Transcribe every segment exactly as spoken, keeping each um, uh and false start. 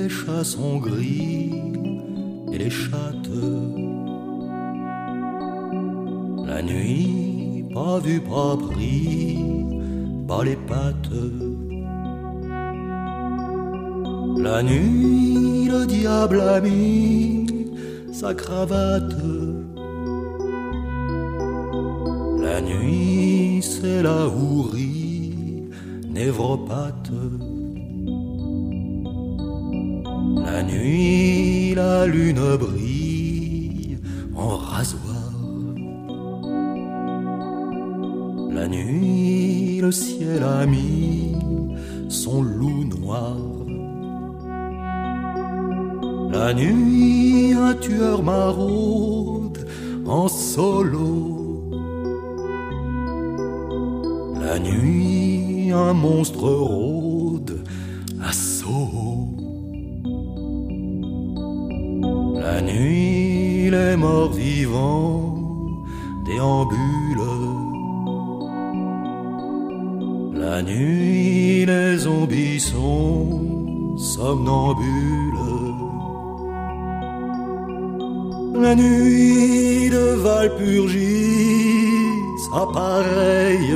les chats sont gris et les chattes. La nuit, pas vu, pas pris, pas les pattes. La nuit, le diable a mis sa cravate. La nuit, c'est la hourie névropathe. La nuit, la lune brille en rasoir. La nuit, le ciel a mis son loup noir. La nuit, un tueur maraude en solo. La nuit, un monstre rôde à Soho. La nuit, les morts vivants déambulent. La nuit, les zombies sont somnambules. La nuit de Valpurgis appareille.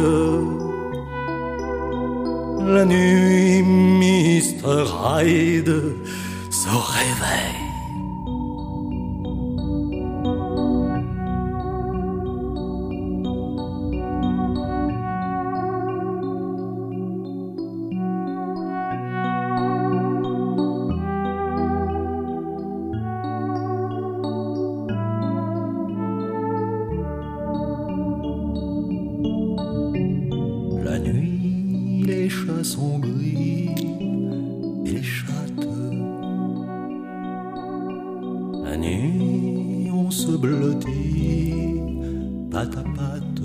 La nuit, mister Hyde se réveille. La nuit, les chats sont gris et les chattes. La nuit, on se blottit patte à patte.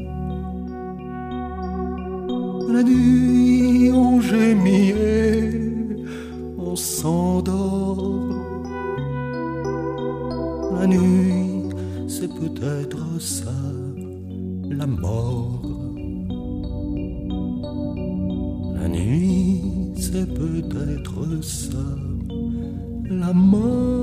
La nuit, on gémit et on s'endort. La nuit, c'est peut-être ça, la mort. La nuit, c'est peut-être ça, la mort.